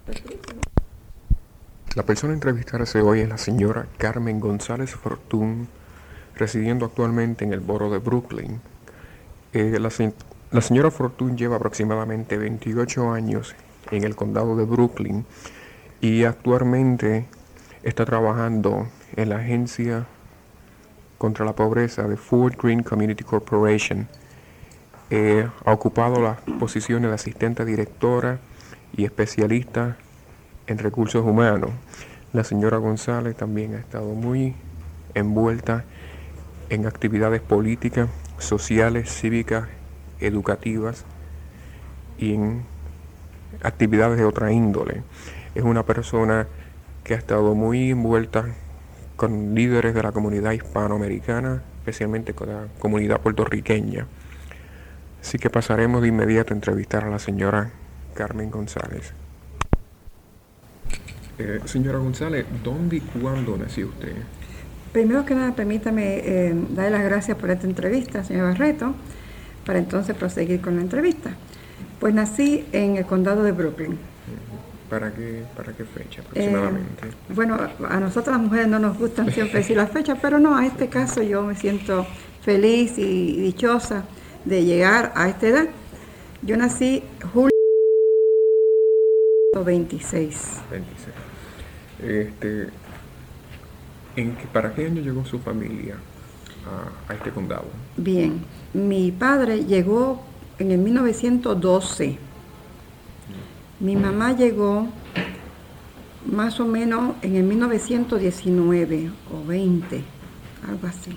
La persona a entrevistarse hoy es la señora Carmen González Fortún, residiendo actualmente en el borough de Brooklyn. La señora Fortún lleva aproximadamente 28 años en el condado de Brooklyn y actualmente está trabajando en la agencia contra la pobreza de Fort Greene Community Corporation. Ha ocupado las posiciones de asistente directora y especialista en recursos humanos. La señora González también ha estado muy envuelta en actividades políticas, sociales, cívicas, educativas y en actividades de otra índole. Es una persona que ha estado muy envuelta con líderes de la comunidad hispanoamericana, especialmente con la comunidad puertorriqueña. Así que pasaremos de inmediato a entrevistar a la señora Carmen González. Señora González, ¿dónde y cuándo nació usted? Primero que nada, permítame darle las gracias por esta entrevista, señor Barreto, para entonces proseguir con la entrevista. Pues nací en el condado de Brooklyn. ¿Para qué fecha aproximadamente? Bueno, a nosotras las mujeres no nos gustan siempre decir las fechas, pero no, a este caso yo me siento feliz y dichosa de llegar a esta edad. Yo nací julio 26. 26. ¿Para qué año llegó su familia a este condado? Bien, mi padre llegó en el 1912. Mi mamá llegó más o menos en el 1919 o 20, algo así.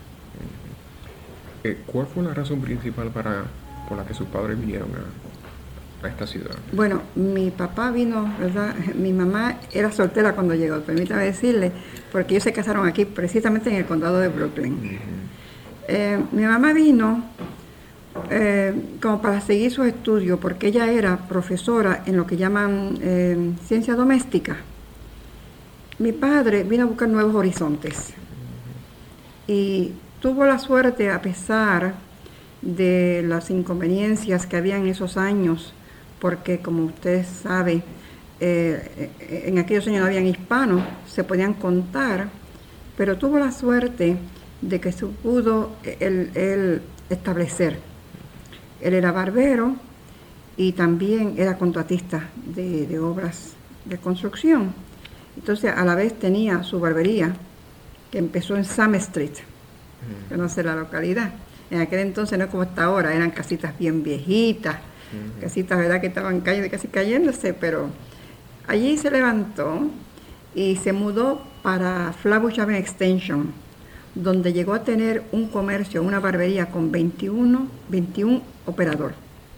¿Cuál fue la razón principal por la que sus padres vinieron a esta ciudad? Bueno, mi papá vino, ¿verdad? Mi mamá era soltera cuando llegó, permítame decirle, porque ellos se casaron aquí, precisamente en el condado de Brooklyn. Mi mamá vino como para seguir sus estudios, porque ella era profesora en lo que llaman ciencia doméstica. Mi padre vino a buscar nuevos horizontes y tuvo la suerte, a pesar de las inconveniencias que había en esos años, porque como usted sabe, en aquellos años no habían hispanos, se podían contar, pero tuvo la suerte de que se pudo él establecer. Él era barbero y también era contratista de obras de construcción. Entonces, a la vez tenía su barbería, que empezó en Sam Street, que no sé la localidad. En aquel entonces no es como está ahora, eran casitas bien viejitas, casitas, ¿verdad?, que estaban casi cayéndose, pero allí se levantó y se mudó para Flatbush Avenue Extension, donde llegó a tener un comercio, una barbería con 21 operadores,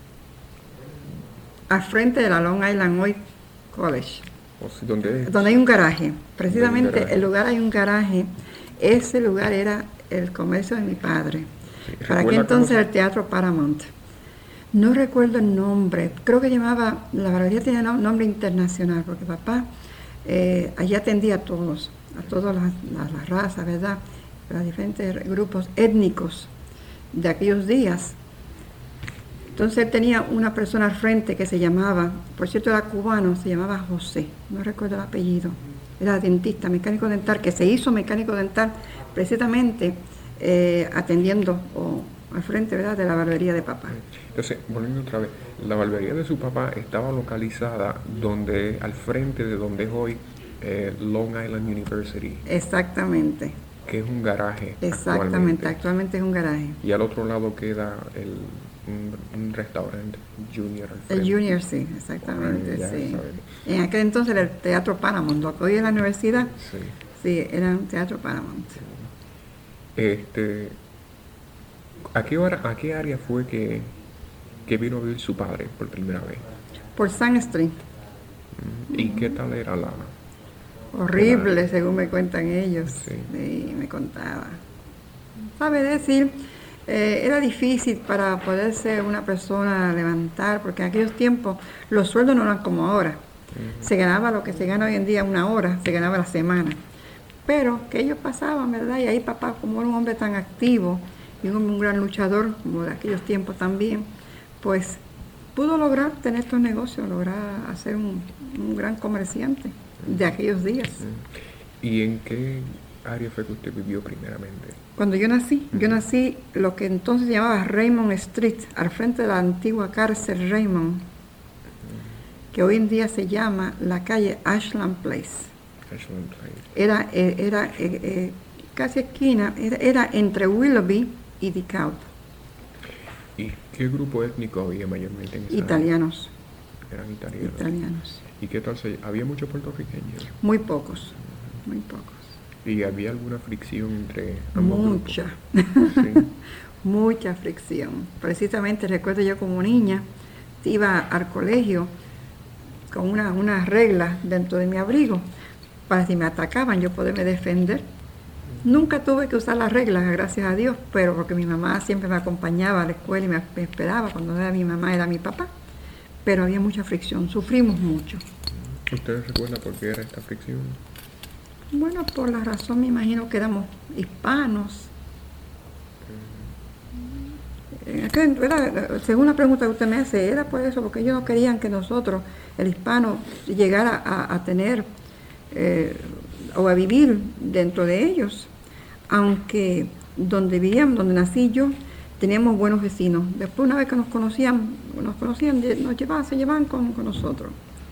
al frente de la Long Island Oil College, donde hay un garaje. Precisamente el lugar hay un garaje. Ese lugar era el comercio de mi padre. Sí, para aquel entonces el Teatro Paramount. No recuerdo el nombre, creo que la barbería tenía un nombre internacional, porque papá allí atendía a todas las razas, ¿verdad?, los diferentes grupos étnicos de aquellos días. Entonces él tenía una persona al frente que se llamaba, por cierto era cubano, se llamaba José, no recuerdo el apellido, era dentista, mecánico dental, que se hizo mecánico dental precisamente atendiendo al frente, ¿verdad?, de la barbería de papá. Entonces, volviendo otra vez, la barbería de su papá estaba localizada al frente de donde es hoy Long Island University. Exactamente. Que es un garaje. Exactamente, actualmente es un garaje. Y al otro lado queda un restaurante, Junior. El Junior, sí, exactamente, sí. En aquel entonces era el Teatro Paramount, lo que hoy es la universidad, sí, era un Teatro Paramount. ¿A qué área fue que vino a vivir su padre por primera vez? Por Sun Street. ¿Y qué tal era la...? Horrible, según me cuentan ellos. Sí, me contaba. Sabe decir, era difícil para poderse una persona levantar, porque en aquellos tiempos los sueldos no eran como ahora. Se ganaba lo que se gana hoy en día, una hora, se ganaba la semana. Pero que ellos pasaban, ¿verdad? Y ahí papá, como era un hombre tan activo y un gran luchador, como de aquellos tiempos también, pues pudo lograr tener estos negocios, lograr hacer un gran comerciante de aquellos días. ¿Y en qué área fue que usted vivió primeramente? Cuando yo nací lo que entonces se llamaba Raymond Street, al frente de la antigua cárcel Raymond, que hoy en día se llama la calle Ashland Place. Ashland Place. Era casi esquina, era entre Willoughby y DeKalb. ¿Y qué grupo étnico había mayormente en esa Italianos. área? Eran italianos. Italianos. ¿Y qué tal había muchos puertorriqueños? Muy pocos, muy pocos. ¿Y había alguna fricción entre ambos Mucha. grupos? Sí. Mucha fricción. Precisamente recuerdo yo como niña, iba al colegio con unas reglas dentro de mi abrigo para si me atacaban yo poderme defender. Nunca tuve que usar las reglas, gracias a Dios, pero porque mi mamá siempre me acompañaba a la escuela y me esperaba. Cuando no era mi mamá, era mi papá. Pero había mucha fricción, sufrimos mucho. ¿Usted recuerda por qué era esta fricción? Bueno, por la razón, me imagino que éramos hispanos. Según la pregunta que usted me hace, era por eso, porque ellos no querían que nosotros, el hispano, llegara a tener o a vivir dentro de ellos. Aunque donde vivíamos, donde nací yo, teníamos buenos vecinos. Después, una vez que nos conocían, se llevaban con nosotros.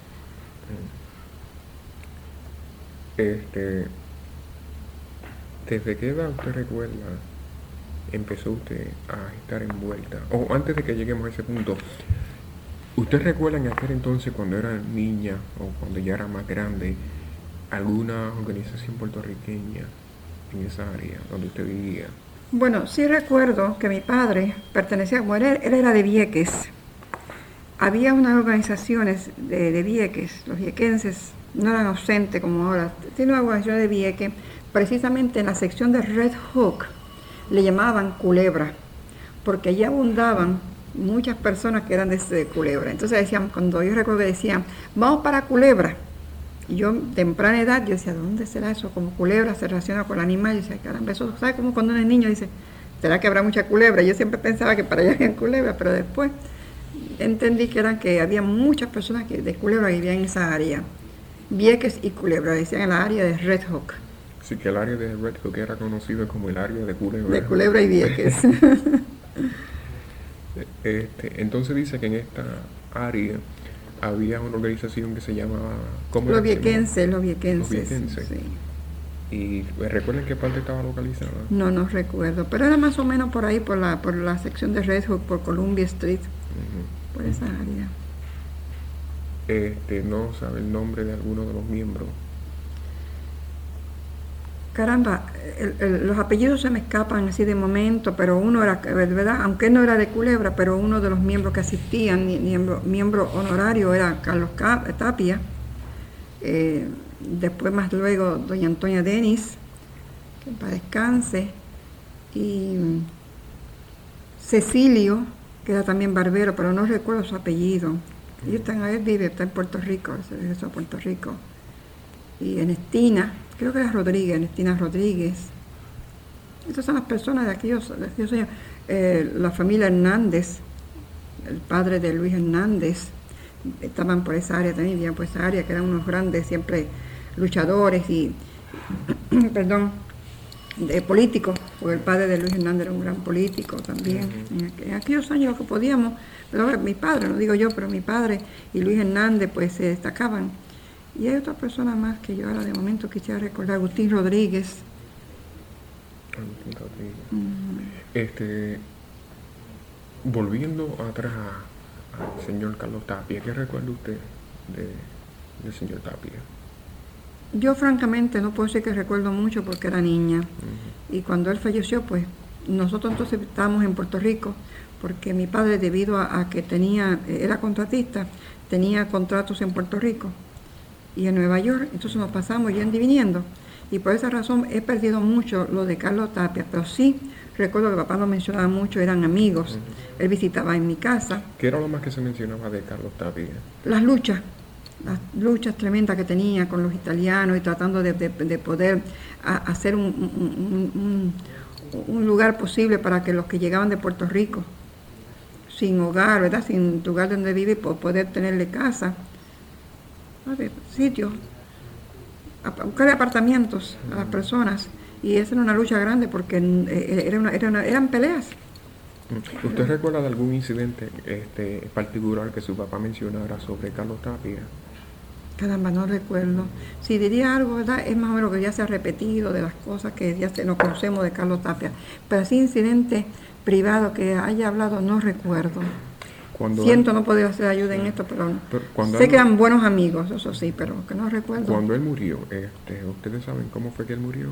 ¿Desde qué edad usted recuerda empezó usted a estar envuelta? O antes de que lleguemos a ese punto, ¿usted recuerda en aquel entonces, cuando era niña o cuando ya era más grande, alguna organización puertorriqueña en esa área donde usted vivía? Bueno, sí recuerdo que mi padre pertenecía, como él era de Vieques. Había unas organizaciones de Vieques, los viequenses no eran ausentes como ahora. Tiene una organización de Vieques, precisamente en la sección de Red Hook, le llamaban Culebra, porque allí abundaban muchas personas que eran de Culebra. Entonces decían, cuando yo recuerdo que decían, vamos para Culebra. Y yo, temprana edad, yo decía, ¿dónde será eso? Como culebra se relaciona con el animal. Y decía, caramba, eso, ¿sabes cómo cuando uno es niño dice, ¿será que habrá mucha culebra? Yo siempre pensaba que para allá había culebra, pero después entendí que había muchas personas de Culebra que vivían en esa área. Vieques y Culebra, decían en la área de Red Hook. Sí, que el área de Red Hook era conocido como el área de Culebra. De Culebra y Vieques. Entonces dice que en esta área había una organización que se llamaba... Los viequenses. Los viequenses. Sí. ¿Y recuerdan qué parte estaba localizada? No recuerdo, pero era más o menos por ahí, por la sección de Red Hook, por Columbia Street, por esa área. ¿No sabe el nombre de alguno de los miembros? Caramba, los apellidos se me escapan así de momento, pero uno era, ¿verdad? Aunque no era de Culebra, pero uno de los miembros que asistían, miembro honorario, era Carlos Tapia. Después más luego doña Antonia Denis, que para descanse, y Cecilio, que era también barbero, pero no recuerdo su apellido. Ellos está en Puerto Rico, se regresó a Puerto Rico. Y Ernestina, creo que era Ernestina Rodríguez. Estas son las personas de aquellos años. La familia Hernández, el padre de Luis Hernández, estaban por esa área también, vivían por esa área, que eran unos grandes siempre luchadores y, políticos, porque el padre de Luis Hernández era un gran político también. En aquellos años que podíamos, pero mi padre, no digo yo, pero mi padre y Luis Hernández pues se destacaban. Y hay otra persona más que yo ahora de momento quisiera recordar, Agustín Rodríguez. Volviendo atrás al señor Carlos Tapia, ¿qué recuerda usted del señor Tapia? Yo francamente no puedo decir que recuerdo mucho porque era niña. Y cuando él falleció, pues nosotros entonces estábamos en Puerto Rico, porque mi padre, debido a que era contratista, tenía contratos en Puerto Rico y en Nueva York, entonces nos pasamos yendo y viniendo. Y por esa razón he perdido mucho lo de Carlos Tapia, pero sí recuerdo que papá lo mencionaba mucho, eran amigos. Él visitaba en mi casa. ¿Qué era lo más que se mencionaba de Carlos Tapia? Las luchas tremendas que tenía con los italianos y tratando de poder hacer un lugar posible para que los que llegaban de Puerto Rico sin hogar, ¿verdad? Sin lugar donde vivir, por poder tenerle casa, sitio, buscarle apartamentos a las personas. Y esa era una lucha grande porque eran peleas. ¿Usted recuerda de algún incidente particular que su papá mencionara sobre Carlos Tapia? Caramba, no recuerdo. Si diría algo, ¿verdad? Es más o menos que ya se ha repetido de las cosas que ya nos conocemos de Carlos Tapia. Pero así incidente privado que haya hablado, no recuerdo. Siento no poder hacer ayuda en esto, pero sé que eran buenos amigos, eso sí, pero que no recuerdo. Cuando él murió, ¿ustedes saben cómo fue que él murió?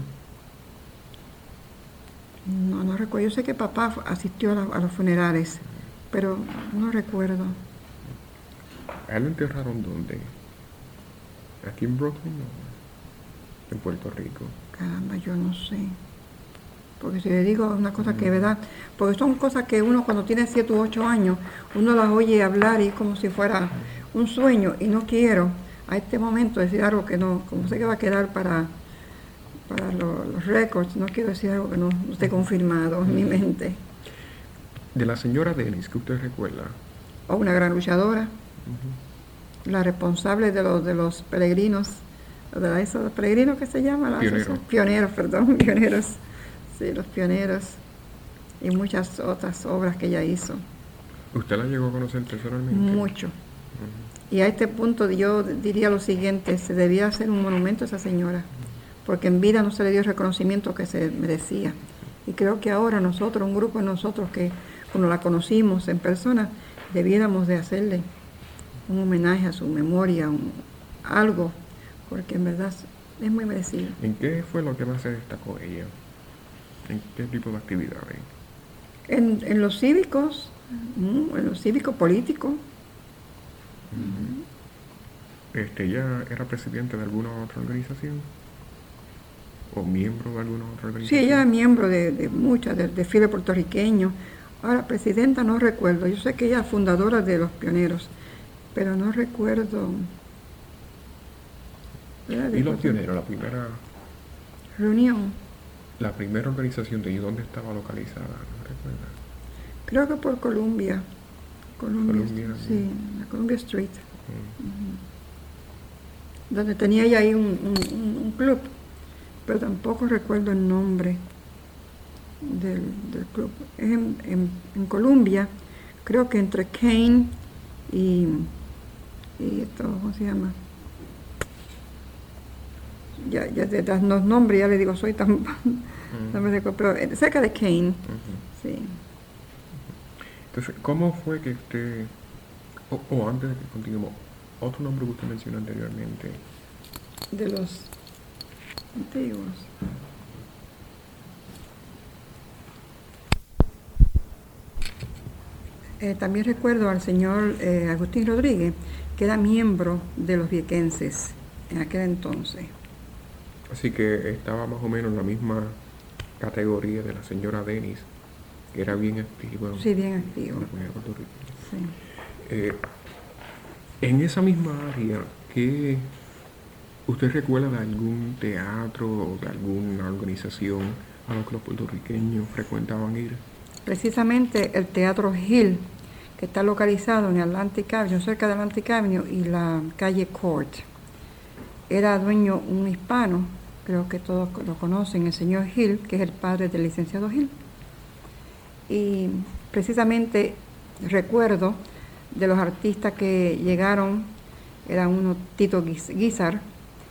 No recuerdo. Yo sé que papá asistió a los funerales, pero no recuerdo. ¿A él lo enterraron dónde? ¿Aquí en Brooklyn o en Puerto Rico? Caramba, yo no sé. Porque si le digo una cosa que es verdad, porque son cosas que uno cuando tiene 7 u 8 años, uno las oye hablar y es como si fuera un sueño, y no quiero a este momento decir algo que no, como sé que va a quedar para los récords, no quiero decir algo que no esté confirmado en mi mente. De la señora Dennis, ¿qué usted recuerda? O una gran luchadora, la responsable de los peregrinos, de esos peregrinos que se llama, pioneros, sí, los pioneros, y muchas otras obras que ella hizo. ¿Usted la llegó a conocer personalmente? Mucho. Y a este punto yo diría lo siguiente: se debía hacer un monumento a esa señora, porque en vida no se le dio el reconocimiento que se merecía. Y creo que ahora nosotros, un grupo de nosotros que cuando la conocimos en persona, debiéramos de hacerle un homenaje a su memoria, algo, porque en verdad es muy merecido. ¿En qué fue lo que más se destacó ella? ¿En qué tipo de actividades? En los cívicos, políticos. ¿Ella era presidente de alguna otra organización? ¿O miembro de alguna otra organización? Sí, ella es miembro de muchas, del desfile puertorriqueño. Ahora, presidenta no recuerdo. Yo sé que ella es fundadora de los pioneros, pero no recuerdo. ¿Y los pioneros, la primera reunión? La primera organización de ellos, ¿dónde estaba localizada? ¿No recuerdas? Creo que por Columbia. Sí, la Columbia Street. Donde tenía ella ahí un club, pero tampoco recuerdo el nombre del club. Es en Columbia, creo que entre Kane y esto, ¿cómo se llama? Ya de los nombres ya le digo, soy tan no me recuerdo, pero cerca de Kane. Sí. Entonces, ¿cómo fue que usted, o antes de que continuemos, otro nombre que usted mencionó anteriormente? De los antiguos. También recuerdo al señor Agustín Rodríguez, que era miembro de los viequenses en aquel entonces. Así que estaba más o menos en la misma categoría de la señora Dennis, que era bien activa. Sí, bien activo. Sí. En esa misma área, ¿qué usted recuerda de algún teatro o de alguna organización a la que los puertorriqueños frecuentaban ir? Precisamente el Teatro Hill, que está localizado en Atlantic Avenue, cerca de Atlantic Avenue y la calle Court. Era dueño un hispano, creo que todos lo conocen, el señor Hill, que es el padre del licenciado Hill. Y precisamente recuerdo de los artistas que llegaron, eran uno Tito Guizar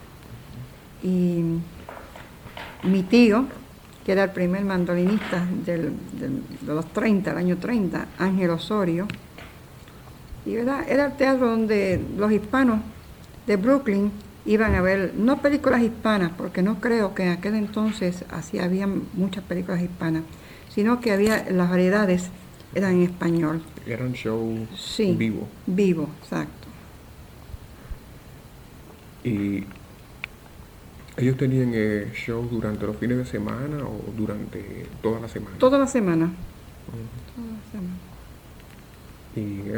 y mi tío, que era el primer mandolinista de los 30, el año 30, Ángel Osorio. Y era el teatro donde los hispanos de Brooklyn iban a ver, no películas hispanas, porque no creo que en aquel entonces así había muchas películas hispanas, sino que había, las variedades eran en español. Eran shows vivo, exacto. Y ¿ellos tenían shows durante los fines de semana o durante toda la semana? Toda la semana. Y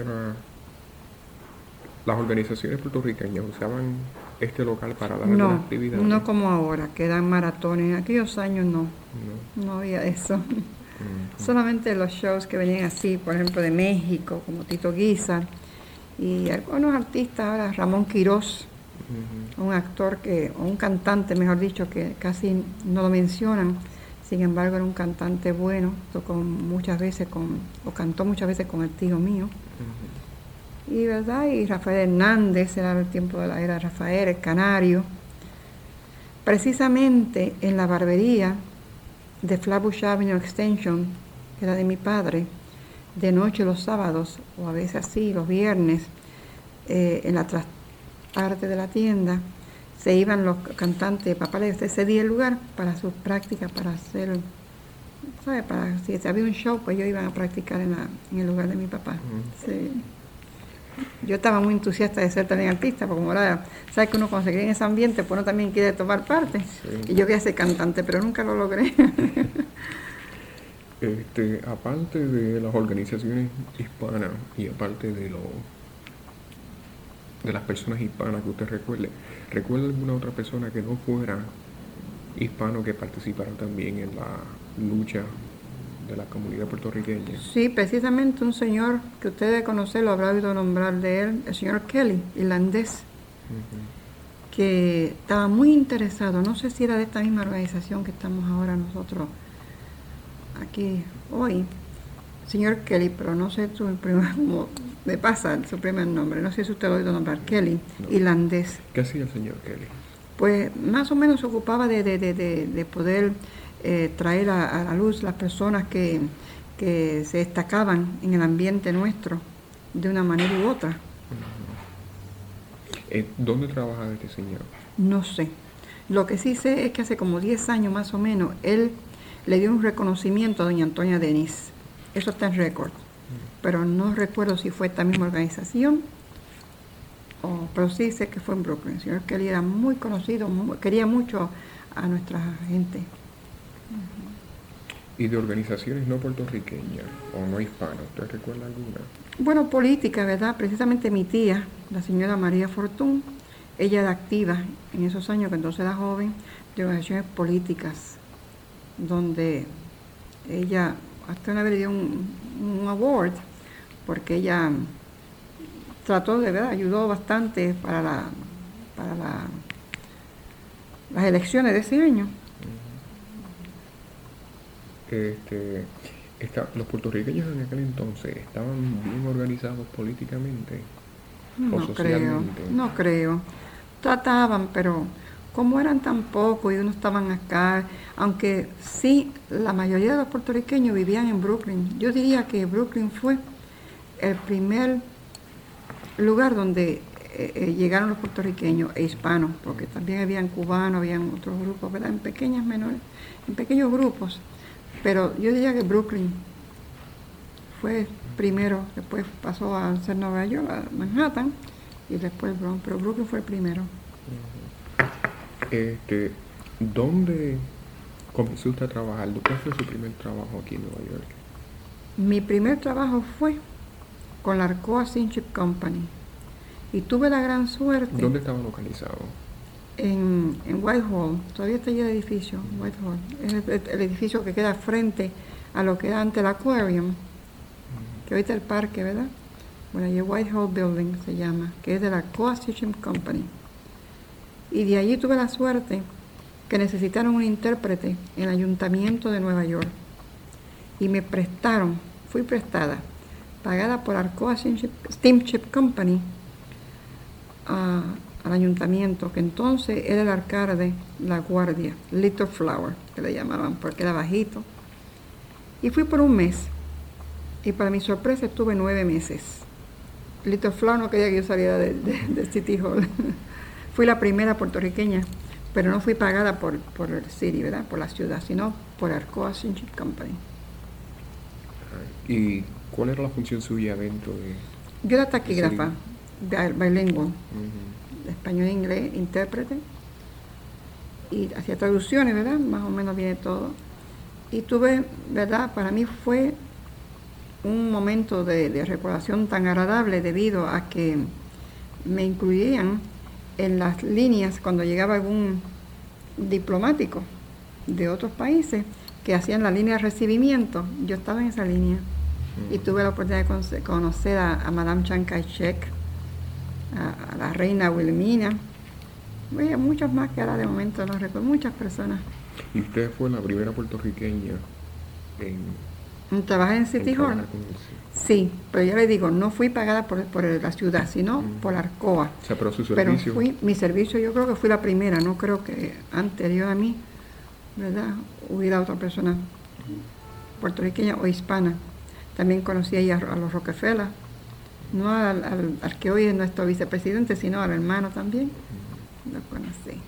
las organizaciones puertorriqueñas usaban este local para dar alguna actividad. No como ahora, que dan maratones. En aquellos años no había eso. Solamente los shows que venían así, por ejemplo, de México, como Tito Guizar, y algunos artistas ahora, Ramón Quirós, un actor o un cantante, mejor dicho, que casi no lo mencionan, sin embargo era un cantante bueno, tocó muchas veces o cantó muchas veces con el tío mío. Y verdad, y Rafael Hernández, era el tiempo de la era Rafael, el Canario. Precisamente en la barbería de Flatbush Avenue Extension, que era de mi padre, de noche los sábados, o a veces así, los viernes, en la parte de la tienda, se iban los cantantes, papá les cedía el lugar para sus prácticas, para hacer, ¿sabes? Para, si había un show, pues ellos iban a practicar en el lugar de mi papá. Sí. Yo estaba muy entusiasta de ser también artista, porque como ahora, sabes que uno cuando se cree en ese ambiente, pues uno también quiere tomar parte. Sí. Y yo quería ser cantante, pero nunca lo logré. Aparte de las organizaciones hispanas y aparte de las personas hispanas que usted ¿recuerda alguna otra persona que no fuera hispano que participara también en la lucha de la comunidad puertorriqueña? Sí, precisamente un señor que usted debe conocer, lo habrá oído nombrar de él, el señor Kelly, irlandés, que estaba muy interesado, no sé si era de esta misma organización que estamos ahora nosotros aquí hoy, señor Kelly, pero no sé su primer, como me pasa su primer nombre, no sé si usted lo ha oído nombrar, Kelly, no. Irlandés. ¿Qué hacía el señor Kelly? Pues más o menos se ocupaba de poder traer a la luz las personas que se destacaban en el ambiente nuestro de una manera u otra. ¿Dónde trabaja este señor? No sé. Lo que sí sé es que hace como 10 años más o menos, él le dio un reconocimiento a doña Antonia Denis. Eso está en récord. Pero no recuerdo si fue esta misma organización, pero sí sé que fue en Brooklyn. El señor Kelly era muy conocido, quería mucho a nuestra gente. ¿Y de organizaciones no puertorriqueñas o no hispanas? ¿Usted recuerda alguna? Bueno, política, ¿verdad? Precisamente mi tía, la señora María Fortún, ella era activa en esos años, que entonces era joven, de organizaciones políticas, donde ella hasta una vez le dio un award, porque ella trató de verdad, ayudó bastante para las elecciones de ese año. ¿Los puertorriqueños en aquel entonces estaban bien organizados políticamente o socialmente? No creo. Trataban, pero como eran tan pocos y unos estaban acá, aunque sí, la mayoría de los puertorriqueños vivían en Brooklyn. Yo diría que Brooklyn fue el primer lugar donde llegaron los puertorriqueños e hispanos, porque también habían cubanos, habían otros grupos, ¿verdad? En pequeños grupos. Pero yo diría que Brooklyn fue primero, después pasó a ser Nueva York, a Manhattan, y después Bronx, pero Brooklyn fue el primero. ¿Dónde comenzó usted a trabajar? ¿Cuál fue su primer trabajo aquí en Nueva York? Mi primer trabajo fue con la Arcoa Steamship Company, y tuve la gran suerte. ¿Dónde estaba localizado? En Whitehall, todavía está allí el edificio, Whitehall. Es el edificio que queda frente a lo que era antes el Aquarium, que ahorita es el parque, ¿verdad? Bueno, allí Whitehall Building se llama, que es de la Arcoa Steamship Company. Y de allí tuve la suerte que necesitaron un intérprete en el Ayuntamiento de Nueva York. Y me prestaron, fui prestada, pagada por Arcoa Steamship Company, al ayuntamiento, que entonces era el alcalde La Guardia, Little Flower, que le llamaban, porque era bajito. Y fui por un mes, y para mi sorpresa estuve 9 meses. Little Flower no quería que yo saliera de City Hall. Fui la primera puertorriqueña, pero no fui pagada por el city, ¿verdad? Por la ciudad, sino por Arcoa Steamship Company. ¿Y cuál era la función suya dentro de...? Yo era taquígrafa, bilingüe. De español e inglés, intérprete, y hacía traducciones, ¿verdad? Más o menos viene todo. Y tuve, ¿verdad? Para mí fue un momento de recordación tan agradable debido a que me incluían en las líneas cuando llegaba algún diplomático de otros países, que hacían la línea de recibimiento. Yo estaba en esa línea y tuve la oportunidad de conocer a Madame Chiang Kai-shek, a la reina Wilhelmina, y a muchos más que ahora de momento no recuerdo, muchas personas. ¿Y usted fue la primera puertorriqueña en ¿Trabajé en City Hall? trabajar con él? Sí, pero yo le digo, no fui pagada por la ciudad, sino por Arcoa. O sea, pero su servicio... Pero mi servicio yo creo que fui la primera, no creo que anterior a mí, ¿verdad?, hubiera otra persona puertorriqueña o hispana. También conocí ahí a los Rockefeller, no al que hoy es nuestro vicepresidente, sino al hermano también, lo conocí.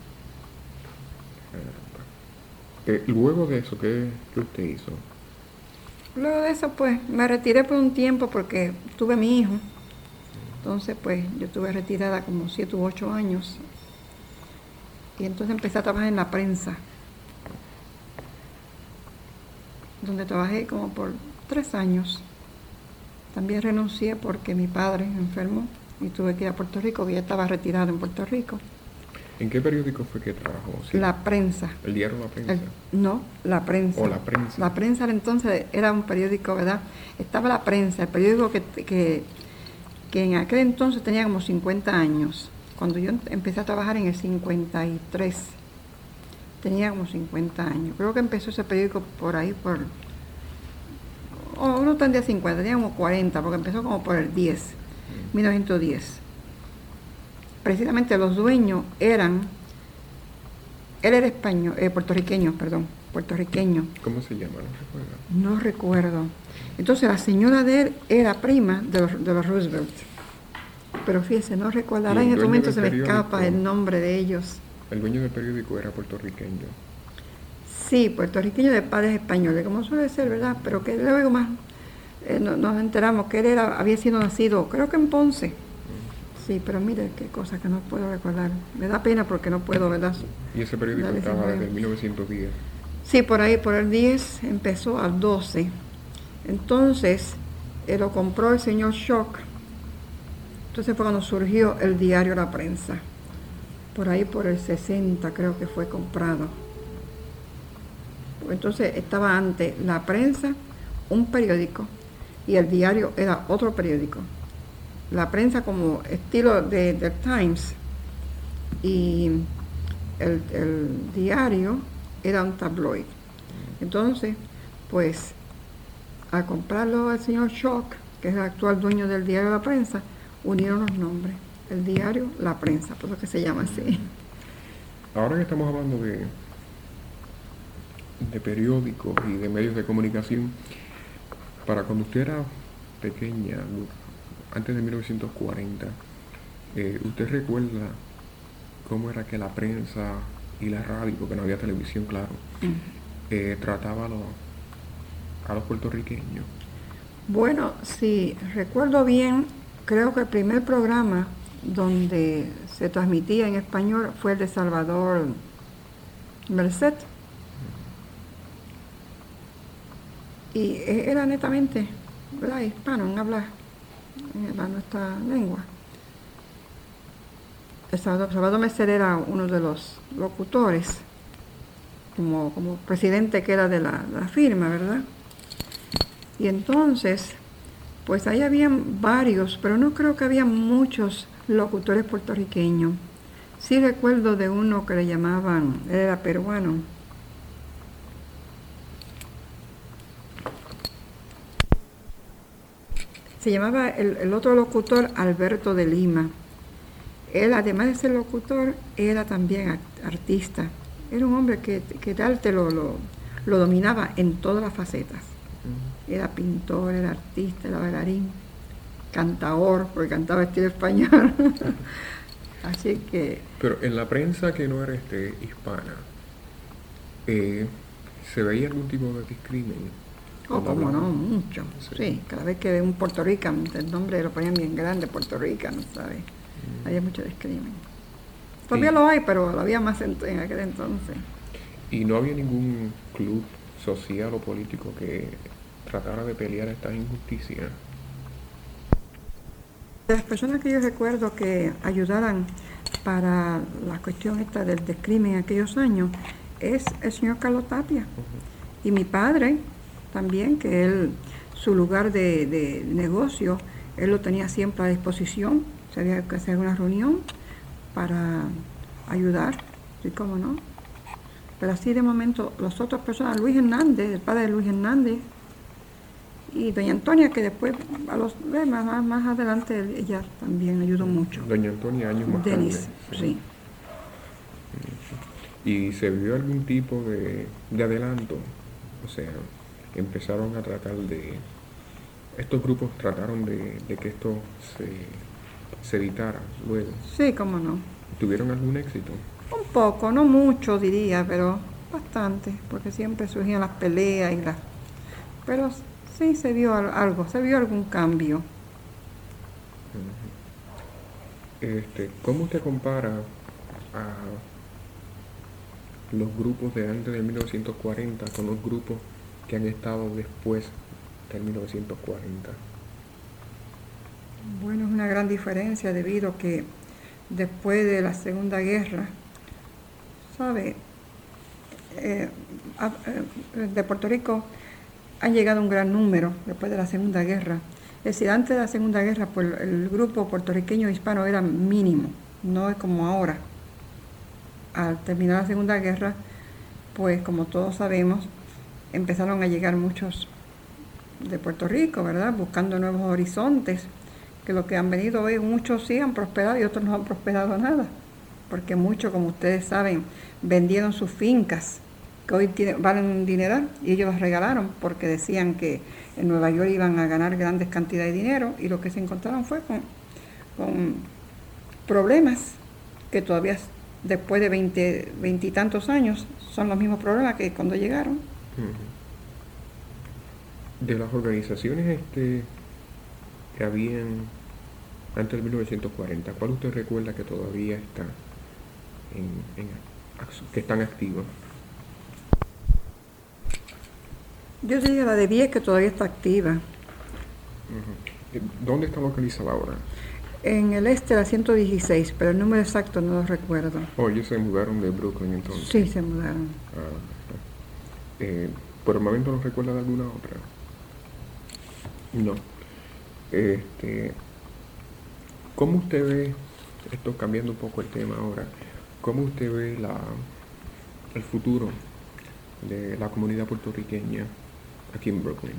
Luego de eso, ¿qué usted hizo? Luego de eso, pues, me retiré por un tiempo porque tuve mi hijo. Entonces, pues, yo estuve retirada como 7 u 8 años. Y entonces empecé a trabajar en la prensa, donde trabajé como por 3 años. También renuncié porque mi padre enfermó y tuve que ir a Puerto Rico, que ya estaba retirado en Puerto Rico. ¿En qué periódico fue que trabajó? ¿Sí? La Prensa. ¿El diario La Prensa? No, La Prensa. ¿O La Prensa? La Prensa entonces era un periódico, ¿verdad? Estaba La Prensa, el periódico que en aquel entonces tenía como 50 años. Cuando yo empecé a trabajar en el 53, tenía como 50 años. Creo que empezó ese periódico por ahí, no tendría 50, tenía como 40, porque empezó como por el 1910. Precisamente los dueños él era puertorriqueño. ¿Cómo se llama? No recuerdo. Entonces la señora de él era prima de los Roosevelt. Pero fíjese, no recordará, en este momento se me escapa el nombre de ellos. ¿El dueño del periódico era puertorriqueño? Sí, puertorriqueño de padres españoles, como suele ser, ¿verdad? Pero que luego más nos enteramos que él había sido nacido, creo que en Ponce. Sí, pero mire qué cosa que no puedo recordar. Me da pena porque no puedo, ¿verdad? ¿Y ese periódico estaba desde 1910? Sí, por ahí, por el 10 empezó al 12. Entonces, lo compró el señor Shock. Entonces fue cuando surgió el diario La Prensa. Por ahí, por el 60 creo que fue comprado. Entonces estaba antes La Prensa, un periódico, y el diario era otro periódico. La Prensa como estilo de The Times, y el diario era un tabloide. Entonces, pues, al comprarlo el señor Shock, que es el actual dueño del diario La Prensa, unieron los nombres. El diario La Prensa, por lo que se llama así. Ahora que estamos hablando de periódicos y de medios de comunicación, para cuando usted era pequeña, antes de 1940, ¿usted recuerda cómo era que la prensa y la radio, porque no había televisión, claro, trataba a los puertorriqueños? Bueno, si recuerdo bien, creo que el primer programa donde se transmitía en español fue el de Salvador Merced. Y era netamente, ¿verdad?, hispano, en habla nuestra lengua. Salvador Merced era uno de los locutores, como presidente que era de la firma, ¿verdad? Y entonces, pues ahí habían varios, pero no creo que había muchos locutores puertorriqueños. Sí recuerdo de uno que le llamaban, él era peruano. Se llamaba el otro locutor Alberto de Lima. Él, además de ser locutor, era también artista. Era un hombre que el arte lo dominaba en todas las facetas. Era pintor, era artista, era bailarín, cantador, porque cantaba estilo español. Así que... Pero en la prensa que no era hispana, ¿se veía algún tipo de discriminación? Como no, mucho. Sí, cada vez que ve un Puerto Rican, el nombre lo ponían bien grande, Puerto Rican, ¿sabes? Había mucho discrimen. Todavía lo hay, pero lo había más en aquel entonces. ¿Y no había ningún club social o político que tratara de pelear estas injusticias? De las personas que yo recuerdo que ayudaran para la cuestión esta del discrimen en aquellos años es el señor Carlos Tapia. Y mi padre también, que él, su lugar de negocio, él lo tenía siempre a disposición, si había que hacer una reunión para ayudar, sí, cómo no. Pero así de momento, las otras personas, Luis Hernández, el padre de Luis Hernández, y doña Antonia, que después, más adelante, ella también ayudó mucho. Doña Antonia, años más tarde. Denis, sí. ¿Y se vio algún tipo de adelanto? O sea, empezaron a tratar de... Estos grupos trataron de que esto se evitara luego. Sí, cómo no. ¿Tuvieron algún éxito? Un poco, no mucho diría, pero bastante, porque siempre surgían las peleas y las... Pero sí se vio algo, se vio algún cambio. ¿Cómo usted compara a los grupos de antes de 1940 con los grupos que han estado después del 1940? Bueno, es una gran diferencia debido a que después de la Segunda Guerra, ¿sabe? De Puerto Rico han llegado un gran número después de la Segunda Guerra. Es decir, antes de la Segunda Guerra, pues el grupo puertorriqueño hispano era mínimo, no es como ahora. Al terminar la Segunda Guerra, pues como todos sabemos, empezaron a llegar muchos de Puerto Rico, ¿verdad? Buscando nuevos horizontes, que lo que han venido hoy, muchos sí han prosperado y otros no han prosperado nada, porque muchos, como ustedes saben, vendieron sus fincas, que hoy valen un dineral, y ellos las regalaron porque decían que en Nueva York iban a ganar grandes cantidades de dinero, y lo que se encontraron fue con problemas que todavía después de 20 y tantos años son los mismos problemas que cuando llegaron. De las organizaciones que habían antes de 1940, ¿cuál usted recuerda que todavía está que están activas? Yo diría la de Vieques, que todavía está activa. ¿Dónde está localizada ahora? En el este, la 116, pero el número exacto no lo recuerdo. Oh, ellos se mudaron de Brooklyn entonces. Sí, se mudaron. ¿Por el momento no recuerda de alguna otra? No. ¿Cómo usted ve, esto cambiando un poco el tema ahora, cómo usted ve el futuro de la comunidad puertorriqueña aquí en Brooklyn?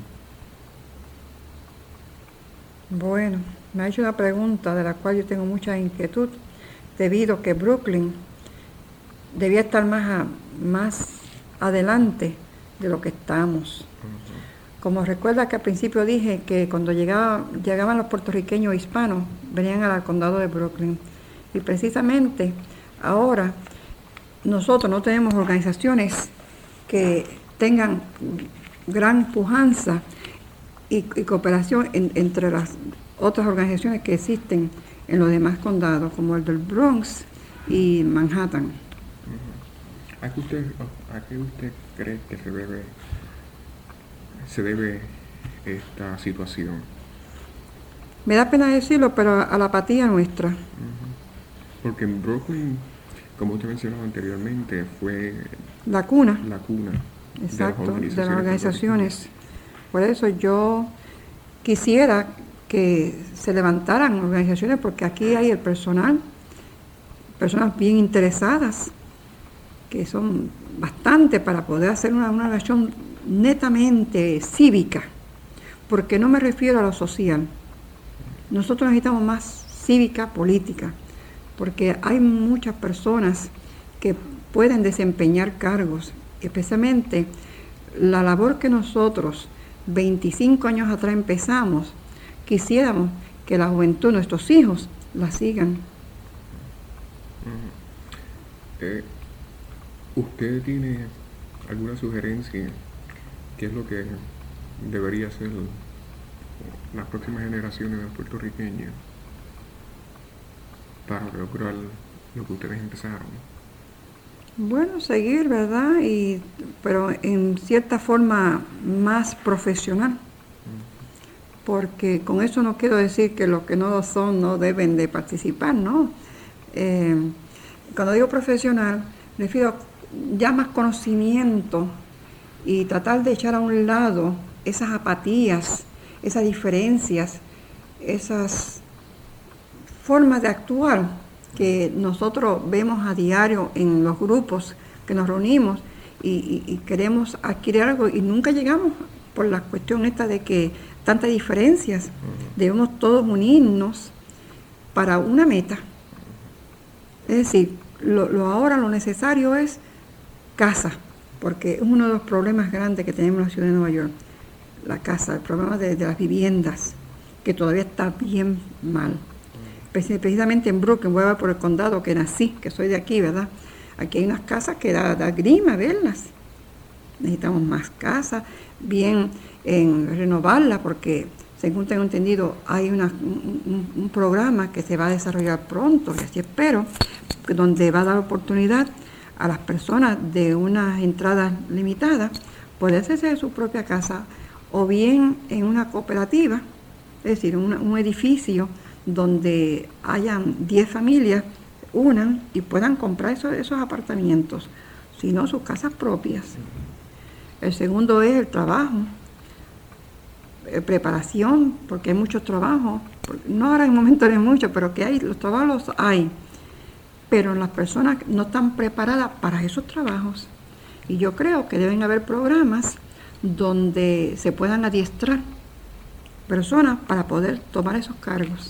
Bueno, me ha hecho una pregunta de la cual yo tengo mucha inquietud, debido a que Brooklyn debía estar más adelante de lo que estamos. Como recuerda que al principio dije que cuando llegaban los puertorriqueños hispanos, venían al condado de Brooklyn. Y precisamente ahora nosotros no tenemos organizaciones que tengan gran pujanza y cooperación entre las otras organizaciones que existen en los demás condados, como el del Bronx y Manhattan. ¿A qué usted cree que se debe esta situación? Me da pena decirlo, pero a la apatía nuestra. Porque en Brooklyn, como usted mencionó anteriormente, fue la cuna. Exacto, de las organizaciones. Por eso yo quisiera que se levantaran organizaciones, porque aquí hay el personas bien interesadas, que son bastante para poder hacer una organización netamente cívica, porque no me refiero a lo social. Nosotros necesitamos más cívica política, porque hay muchas personas que pueden desempeñar cargos, especialmente la labor que nosotros 25 años atrás empezamos, quisiéramos que la juventud, nuestros hijos, la sigan. ¿Usted tiene alguna sugerencia? ¿Qué es lo que debería hacer las próximas generaciones de puertorriqueños para lograr lo que ustedes empezaron? Bueno, seguir, ¿verdad? Pero en cierta forma más profesional. Porque con eso no quiero decir que los que no lo son no deben de participar, ¿no? Cuando digo profesional, refiero ya más conocimiento y tratar de echar a un lado esas apatías, esas diferencias, esas formas de actuar que nosotros vemos a diario en los grupos que nos reunimos y queremos adquirir algo y nunca llegamos por la cuestión esta de que tantas diferencias. Debemos todos unirnos para una meta. Es decir, ahora lo necesario es casa, porque es uno de los problemas grandes que tenemos en la ciudad de Nueva York. La casa, el problema de las viviendas, que todavía está bien mal. Precisamente en Brooklyn, voy a ver por el condado que nací, que soy de aquí, ¿verdad? Aquí hay unas casas que da grima verlas. Necesitamos más casas, bien en renovarlas, porque según tengo entendido hay un programa que se va a desarrollar pronto, y así espero, donde va a dar oportunidad a las personas de unas entradas limitadas poder hacerse de su propia casa, o bien en una cooperativa, es decir, un edificio donde hayan 10 familias, unan y puedan comprar esos apartamentos, sino sus casas propias. El segundo es el trabajo, preparación, porque hay muchos trabajos, no ahora en el momento no hay mucho, pero que hay, los trabajos hay, pero las personas no están preparadas para esos trabajos. Y yo creo que deben haber programas donde se puedan adiestrar personas para poder tomar esos cargos.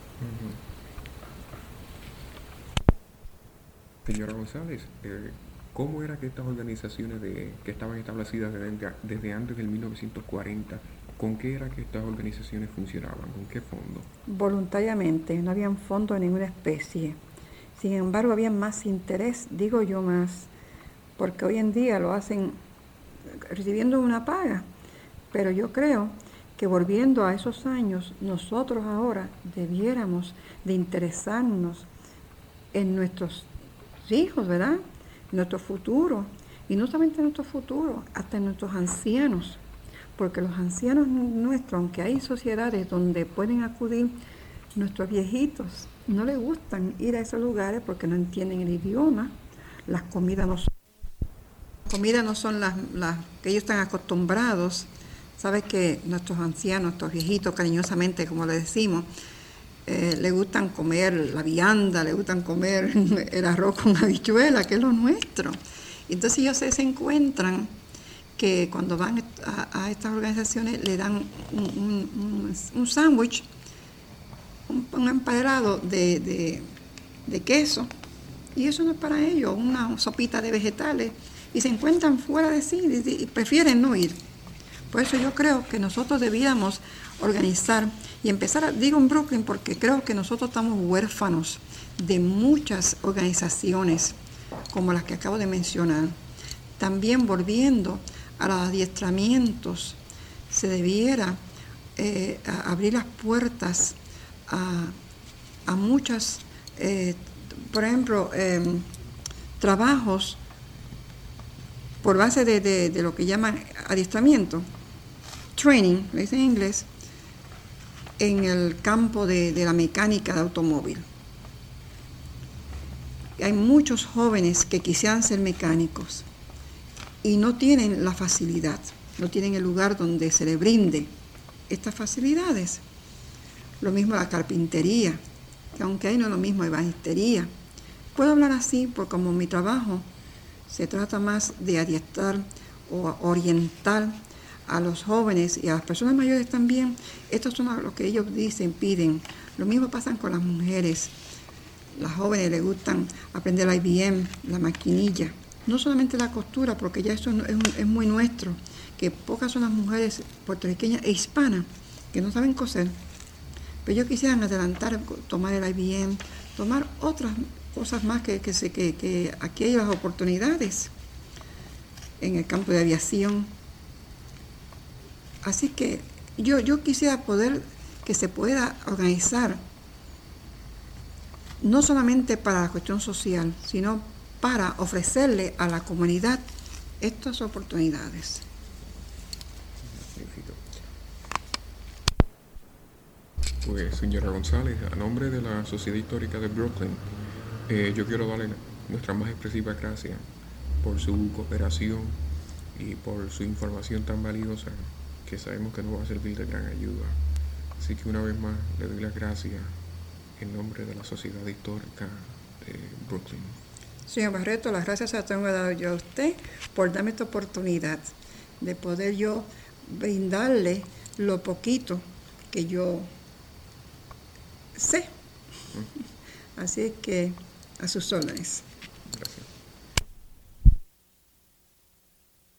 Señora González, ¿cómo era que estas organizaciones que estaban establecidas desde antes del 1940, con qué era que estas organizaciones funcionaban? ¿Con qué fondo? Voluntariamente, no habían fondos de ninguna especie. Sin embargo, había más interés, digo yo más, porque hoy en día lo hacen recibiendo una paga. Pero yo creo que volviendo a esos años, nosotros ahora debiéramos de interesarnos en nuestros hijos, ¿verdad? Nuestro futuro, y no solamente en nuestro futuro, hasta en nuestros ancianos, porque los ancianos nuestros, aunque hay sociedades donde pueden acudir nuestros viejitos, no les gustan ir a esos lugares porque no entienden el idioma, las comidas no son las que ellos están acostumbrados. Sabes que nuestros ancianos, nuestros viejitos, cariñosamente, como le decimos, le gustan comer la vianda, le gustan comer el arroz con habichuela, que es lo nuestro. Entonces ellos se encuentran que cuando van a estas organizaciones le dan un sándwich, un emparedado de queso, y eso no es para ellos, una sopita de vegetales, y se encuentran fuera de sí y prefieren no ir. Por eso yo creo que nosotros debíamos organizar y empezar, digo en Brooklyn porque creo que nosotros estamos huérfanos de muchas organizaciones como las que acabo de mencionar. También volviendo a los adiestramientos, se debiera abrir las puertas a muchas, por ejemplo, trabajos por base de lo que llaman adiestramiento, training, lo dice en inglés, en el campo de la mecánica de automóvil. Hay muchos jóvenes que quisieran ser mecánicos y no tienen la facilidad, no tienen el lugar donde se les brinde estas facilidades. Lo mismo la carpintería, que aunque hay no es lo mismo, ebanistería. Puedo hablar así porque como mi trabajo se trata más de adiestrar o orientar a los jóvenes y a las personas mayores también. Estos son lo que ellos dicen, piden. Lo mismo pasa con las mujeres. Las jóvenes les gustan aprender la IBM, la maquinilla. No solamente la costura, porque ya eso es muy nuestro, que pocas son las mujeres puertorriqueñas e hispanas que no saben coser. Pero ellos quisieran adelantar, tomar el IBM, tomar otras cosas más que aquí hay las oportunidades en el campo de aviación. Así que yo quisiera que se pueda organizar, no solamente para la cuestión social, sino para ofrecerle a la comunidad estas oportunidades. Pues, señora González, a nombre de la Sociedad Histórica de Brooklyn, yo quiero darle nuestras más expresivas gracias por su cooperación y por su información tan valiosa que sabemos que nos va a servir de gran ayuda. Así que una vez más le doy las gracias en nombre de la Sociedad Histórica de Brooklyn. Señor Barreto, las gracias se las tengo que dar yo a usted por darme esta oportunidad de poder yo brindarle lo poquito que yo sé. Así es que a sus órdenes.